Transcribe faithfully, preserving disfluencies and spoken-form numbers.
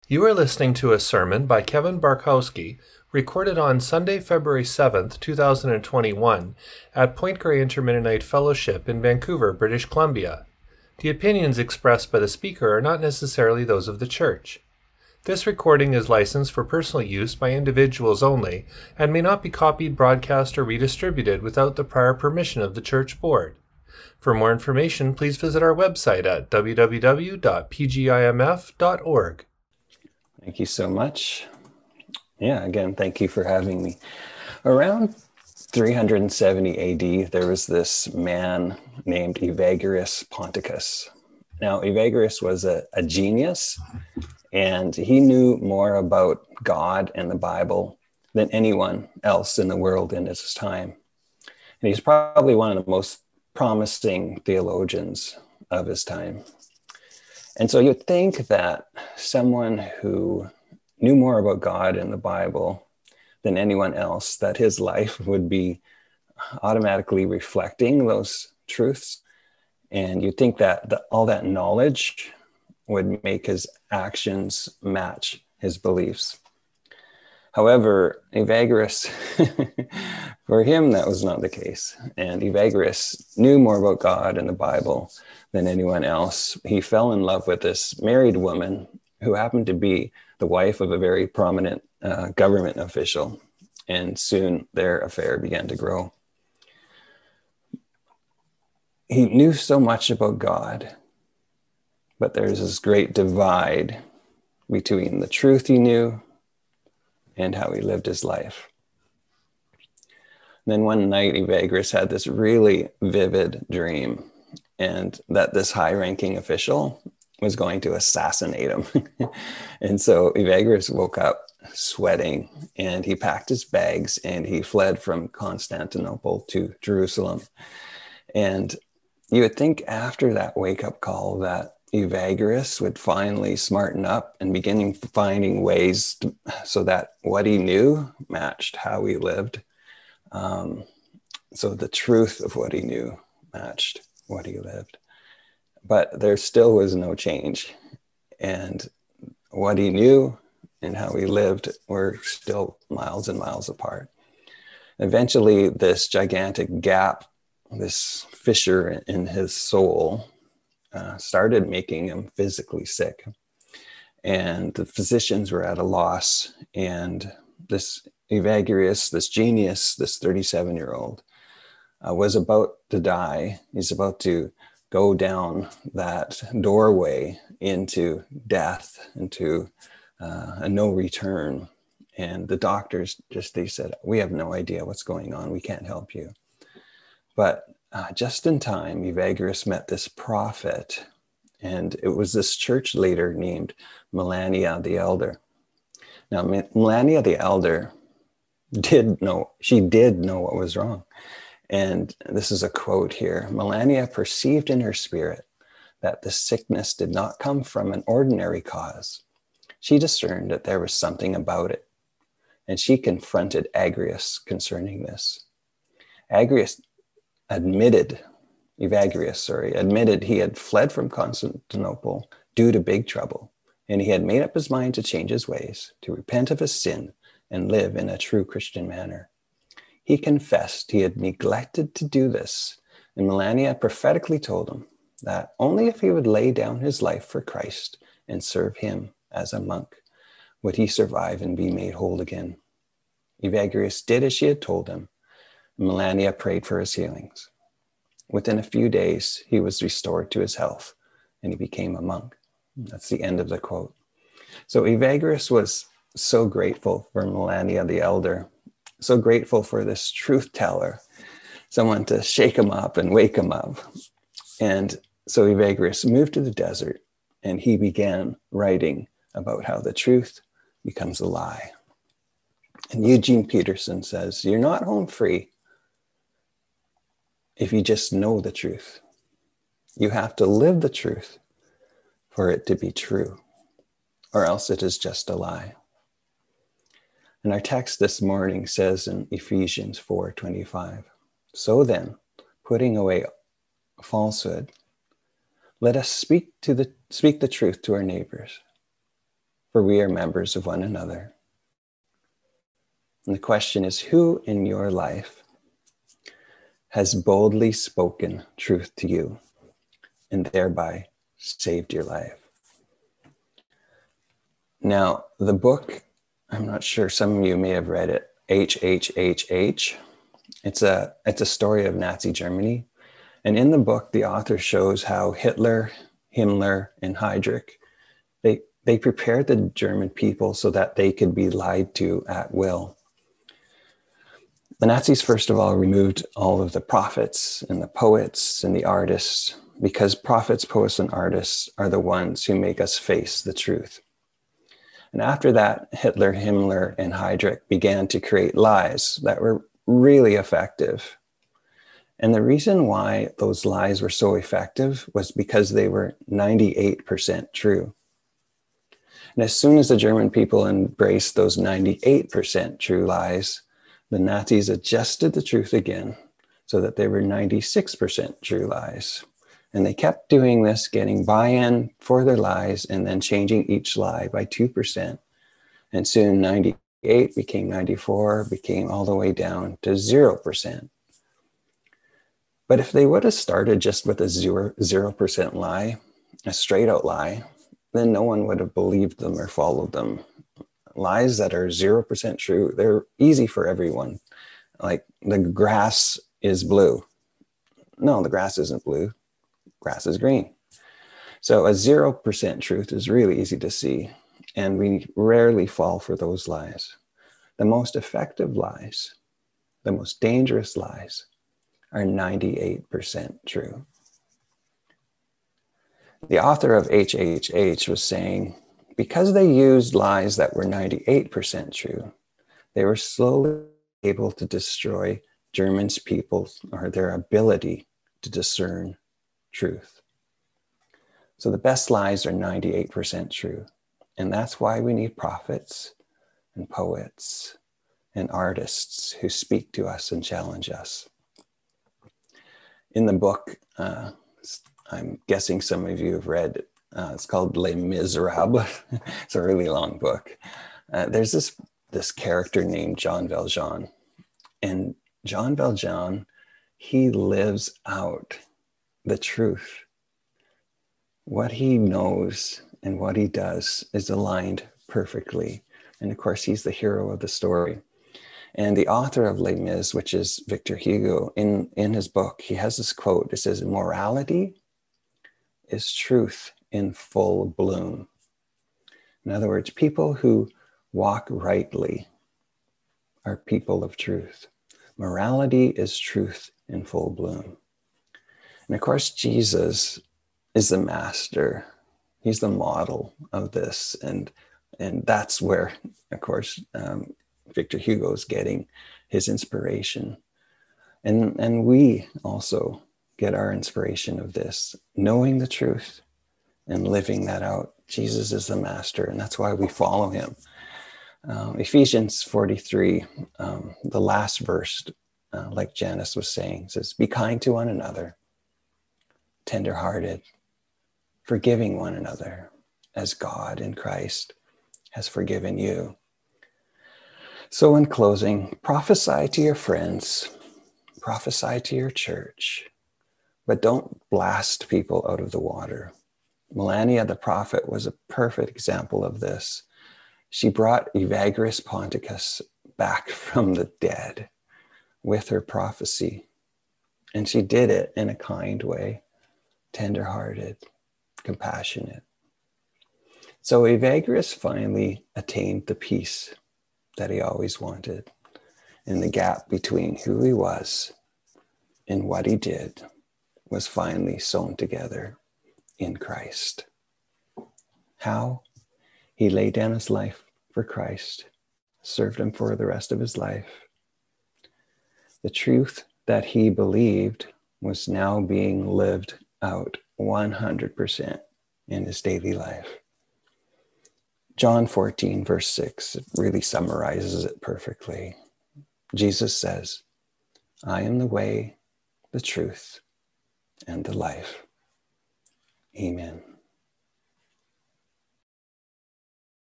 You are listening to a sermon by Kevin Barkowski, recorded on Sunday, February seventh, two thousand twenty-one, at Point Grey Intermennonite Fellowship in Vancouver, British Columbia. The opinions expressed by the speaker are not necessarily those of the church. This recording is licensed for personal use by individuals only and may not be copied, broadcast, or redistributed without the prior permission of the church board. For more information, please visit our website at w w w dot p g i m f dot org. Thank you so much. Yeah, again, thank you for having me. Around three hundred seventy A D, there was this man named Evagrius Ponticus. Now, Evagrius was a, a genius, and he knew more about God and the Bible than anyone else in the world in his time. And he's probably one of the most promising theologians of his time. And so you'd think that someone who knew more about God and the Bible than anyone else, that his life would be automatically reflecting those truths. And you'd think that the, all that knowledge would make his actions match his beliefs. However, Evagrius, for him, that was not the case. And Evagrius knew more about God and the Bible than anyone else. He fell in love with this married woman who happened to be the wife of a very prominent uh, government official. And soon their affair began to grow. He knew so much about God, but there's this great divide between the truth he knew and how he lived his life. And then one night, Evagrius had this really vivid dream, and that this high-ranking official was going to assassinate him. And so Evagrius woke up sweating, and he packed his bags, and he fled from Constantinople to Jerusalem. And you would think after that wake-up call that Evagrius would finally smarten up and beginning finding ways to, so that what he knew matched how he lived. Um, so the truth of what he knew matched what he lived. But there still was no change. And what he knew and how he lived were still miles and miles apart. Eventually, this gigantic gap, this fissure in his soul, Uh, started making him physically sick. And the physicians were at a loss. And this Evagrius, this genius, this thirty-seven-year-old, uh, was about to die. He's about to go down that doorway into death, into uh, a no return. And the doctors just, they said, we have no idea what's going on. We can't help you. But Uh, just in time, Evagrius met this prophet, and it was this church leader named Melania the Elder. Now, Melania the Elder did know, she did know what was wrong. And this is a quote here. Melania perceived in her spirit that the sickness did not come from an ordinary cause. She discerned that there was something about it, and she confronted Agrius concerning this. Agrius admitted, Evagrius, sorry, admitted he had fled from Constantinople due to big trouble, and he had made up his mind to change his ways, to repent of his sin, and live in a true Christian manner. He confessed he had neglected to do this, and Melania prophetically told him that only if he would lay down his life for Christ and serve him as a monk would he survive and be made whole again. Evagrius did as she had told him. Melania prayed for his healings. Within a few days, he was restored to his health, and he became a monk. That's the end of the quote. So Evagrius was so grateful for Melania the Elder, so grateful for this truth teller, someone to shake him up and wake him up. And so Evagrius moved to the desert, and he began writing about how the truth becomes a lie. And Eugene Peterson says, you're not home free if you just know the truth. You have to live the truth for it to be true, or else it is just a lie. And our text this morning says in Ephesians four twenty-five, so then, putting away falsehood, let us speak to the speak the truth to our neighbors. for we are members of one another. And the question is, who in your life has boldly spoken truth to you and thereby saved your life? Now, the book, I'm not sure, some of you may have read it, H H H H. It's a, it's a story of Nazi Germany. And in the book, the author shows how Hitler, Himmler, and Heydrich, they, they prepared the German people so that they could be lied to at will. The Nazis, first of all, removed all of the prophets and the poets and the artists, because prophets, poets, and artists are the ones who make us face the truth. And after that, Hitler, Himmler, and Heydrich began to create lies that were really effective. And the reason why those lies were so effective was because they were ninety-eight percent true. And as soon as the German people embraced those ninety-eight percent true lies, the Nazis adjusted the truth again so that they were ninety-six percent true lies. And they kept doing this, getting buy-in for their lies and then changing each lie by two percent. And soon ninety-eight became ninety-four, became all the way down to zero percent. But if they would have started just with a zero, zero percent lie, a straight out lie, then no one would have believed them or followed them. Lies that are zero percent true, they're easy for everyone. Like the grass is blue. No, the grass isn't blue. Grass is green. So a zero percent truth is really easy to see, and we rarely fall for those lies. The most effective lies, the most dangerous lies, are ninety-eight percent true. The author of H H H was saying, because they used lies that were ninety-eight percent true, they were slowly able to destroy Germans' people or their ability to discern truth. So the best lies are ninety-eight percent true. And that's why we need prophets and poets and artists who speak to us and challenge us. In the book, uh, I'm guessing some of you have read it. Uh, it's called Les Miserables. It's a really long book. Uh, there's this, this character named Jean Valjean. And Jean Valjean, he lives out the truth. What he knows and what he does is aligned perfectly. And of course, he's the hero of the story. And the author of Les Mis, which is Victor Hugo, in, in his book, he has this quote. It says, morality is truth in full bloom. In other words, people who walk rightly are people of truth. Morality is truth in full bloom. And of course, Jesus is the master. He's the model of this. And, and that's where, of course, um, Victor Hugo is getting his inspiration. And, and we also get our inspiration of this, knowing the truth and living that out. Jesus is the master, and that's why we follow him. Um, Ephesians forty-three, um, the last verse, uh, like Janice was saying, says, be kind to one another, tenderhearted, forgiving one another as God in Christ has forgiven you. So in closing, prophesy to your friends, prophesy to your church, but don't blast people out of the water. Melania the prophet was a perfect example of this. She brought Evagrius Ponticus back from the dead with her prophecy. And she did it in a kind way, tenderhearted, compassionate. So Evagrius finally attained the peace that he always wanted. And the gap between who he was and what he did was finally sewn together in Christ. How? He laid down his life for Christ, served him for the rest of his life. The truth that he believed was now being lived out one hundred percent in his daily life. John fourteen, verse six, it really summarizes it perfectly. Jesus says, I am the way, the truth, and the life. Amen.